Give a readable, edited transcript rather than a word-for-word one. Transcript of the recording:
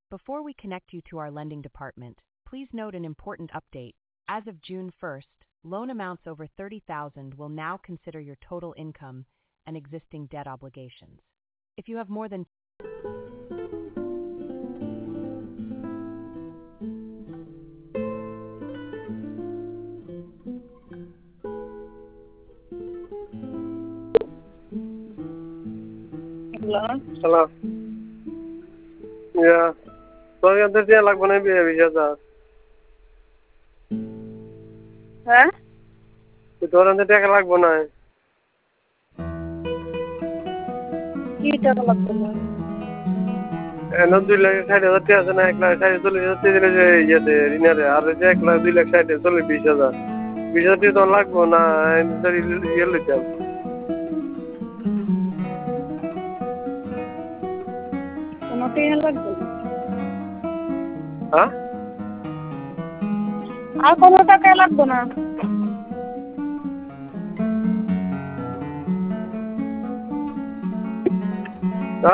Before we connect you to our lending department, please note an important update. As of June 1st, loan amounts over $30,000 will now consider your total income and existing debt obligations. If you have more than Hello. Yeah. So you understand like when I be a হ্যাঁ তোর আনতে টাকা লাগবে না কি টাকা লাগবে না এন 2,60,000 টাকা আছে না 1,60,000 দিলে যে ইয়েতে ঋণের আর যে 1,02,60,000 চলে 20,000 20,000 তো লাগবে না ইয়ে লইতাম কোনো টাকা লাগবে না হ্যাঁ আর কোনো টাকা লাগবে না